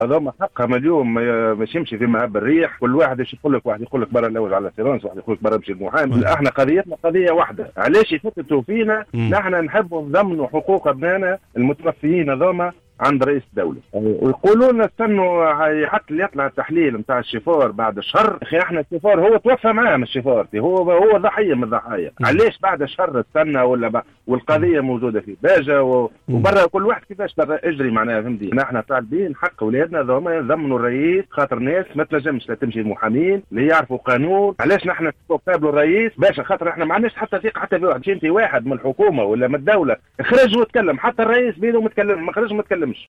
هذوما حقهم اليوم مش يمشي في مهب الريح، كل واحد ايش يقول لك، واحد يقول لك برا الاول على سيرونس، واحد يقول لك برا مشي المحامي. احنا قضيتنا قضيه واحده، علاش يفتتوا فينا؟ نحن نحبوا نضمنوا حقوق ابنائنا المتوفيين هذوما عند رئيس الدولة، ويقولوا لنا استنوا حتى يطلع التحليل نتاع الشيفور بعد شهر. اخي احنا الشيفور هو توفى معاه من الشيفور، هو ضحية من الضحايا، علاش بعد شهر استنى ولا والقضية موجودة في باجة وبرا كل واحد كيفاش برا اجري معناها، فهمتي؟ نحن طالبين حق اولادنا ذوما يضمنوا الرئيس، خاطر ناس ما تنجمش لا تمشي المحامين اللي يعرفوا قانون. علاش نحن نقابلوا الرئيس باشا؟ خاطر احنا ما عندناش حتى ثقة حتى في واحد. انت واحد من الحكومة ولا من الدولة خرج وتكلم، حتى الرئيس بيده متكلم، ما خرج متكلم.